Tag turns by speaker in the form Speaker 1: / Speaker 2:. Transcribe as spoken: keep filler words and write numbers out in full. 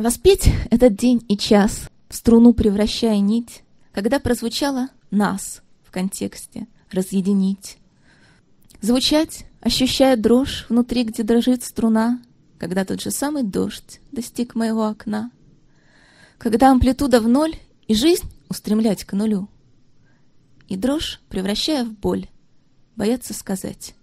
Speaker 1: Воспеть этот день и час, в струну превращая нить, когда прозвучало «нас» в контексте «разъединить». Звучать, ощущая дрожь внутри, где дрожит струна, когда тот же самый дождь достиг моего окна. Когда амплитуда в ноль и жизнь устремлять к нулю. И дрожь, превращая в боль, бояться сказать